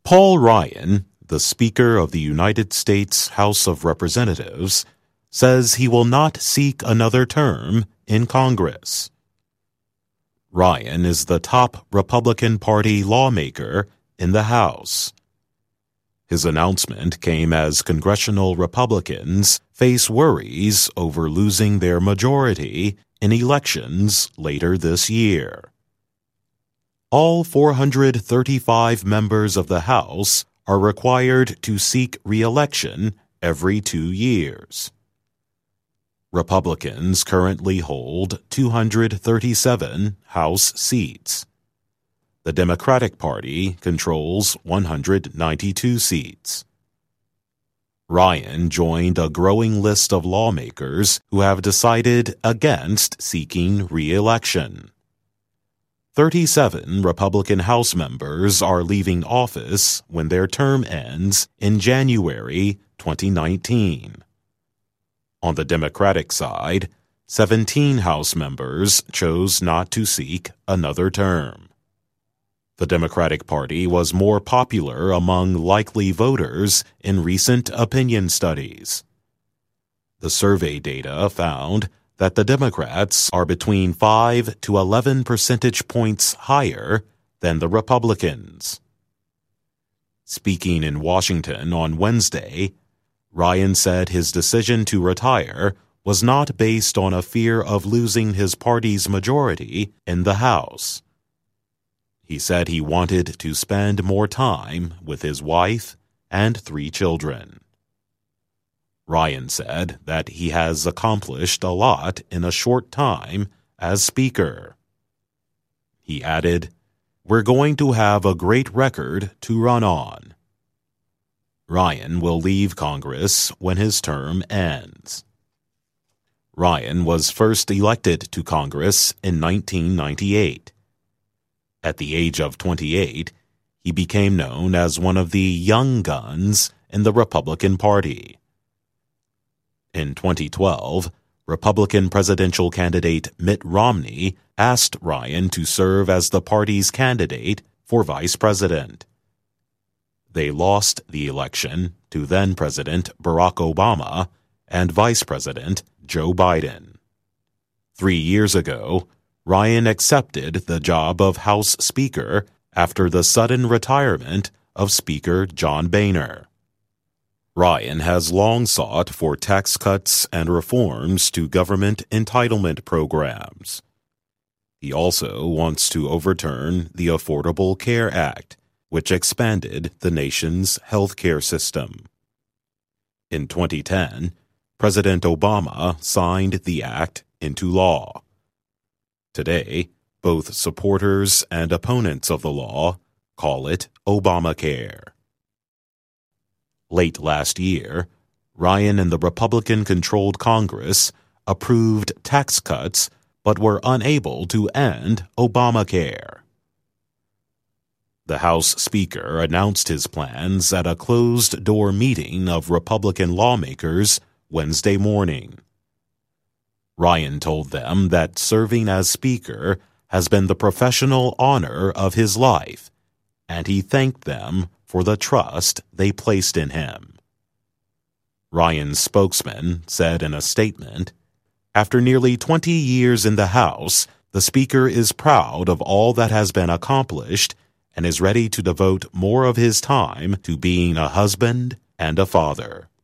Paul Ryan, the Speaker of the United States House of Representatives, says he will not seek another term in Congress. Ryan is the top Republican Party lawmaker in the House. His announcement came as congressional Republicans face worries over losing their majority in elections later this year. All 435 members of the House are required to seek re-election every 2 years. Republicans currently hold 237 House seats. The Democratic Party controls 192 seats. Ryan joined a growing list of lawmakers who have decided against seeking re-election. 37 Republican House members are leaving office when their term ends in January 2019. On the Democratic side, 17 House members chose not to seek another term. The Democratic Party was more popular among likely voters in recent opinion studies. The survey data found that the Democrats are between 5 to 11 percentage points higher than the Republicans. Speaking in Washington on Wednesday, Ryan said his decision to retire was not based on a fear of losing his party's majority in the House. He said he wanted to spend more time with his wife and 3 children. Ryan said that he has accomplished a lot in a short time as Speaker. He added, "We're going to have a great record to run on." Ryan will leave Congress when his term ends. Ryan was first elected to Congress in 1998. At the age of 28, he became known as one of the young guns in the Republican Party. In 2012, Republican presidential candidate Mitt Romney asked Ryan to serve as the party's candidate for vice president. They lost the election to then-President Barack Obama and Vice President Joe Biden. 3 years ago, Ryan accepted the job of House Speaker after the sudden retirement of Speaker John Boehner. Ryan has long sought for tax cuts and reforms to government entitlement programs. He also wants to overturn the Affordable Care Act, which expanded the nation's health care system. In 2010, President Obama signed the act into law. Today, both supporters and opponents of the law call it Obamacare. Late last year, Ryan and the Republican-controlled Congress approved tax cuts but were unable to end Obamacare. The House Speaker announced his plans at a closed-door meeting of Republican lawmakers Wednesday morning. Ryan told them that serving as Speaker has been the professional honor of his life, and he thanked them for the trust they placed in him. Ryan's spokesman said in a statement, "After nearly 20 years in the House, the Speaker is proud of all that has been accomplished and is ready to devote more of his time to being a husband and a father."